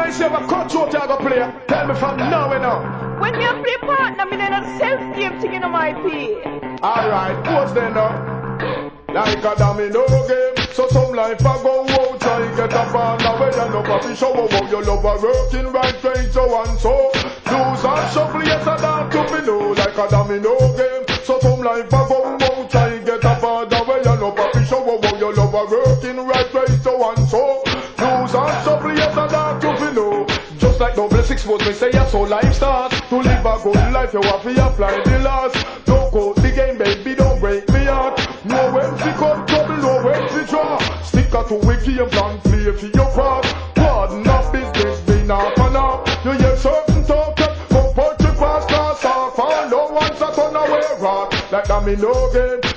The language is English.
I say a control to play. Tell me from now and now. When me a play partner, me then a self-game thing in my pay. Alright, what's there now? Like a domino game, so some life I go out, try get a partner where you know papi show how you love a working right way, so and so. Lose and shuffle, yes I don't to be know. Like a domino game, so some life I go out, try get a partner where you know papi show how you love a working right way, so and so. Lose and shuffle, yes I don't to be know. Just like double six was me say, yeah, so life starts. To live a good life, you have to apply the laws. Don't go the game, baby, don't break me heart. No when fi come trouble, no when fi draw. Stick to wiki and plan, play for your part. Pardon of business, be not and off. You hear certain talk that come punch your past, cause off. And no one's a turn away rock. Like that me no game.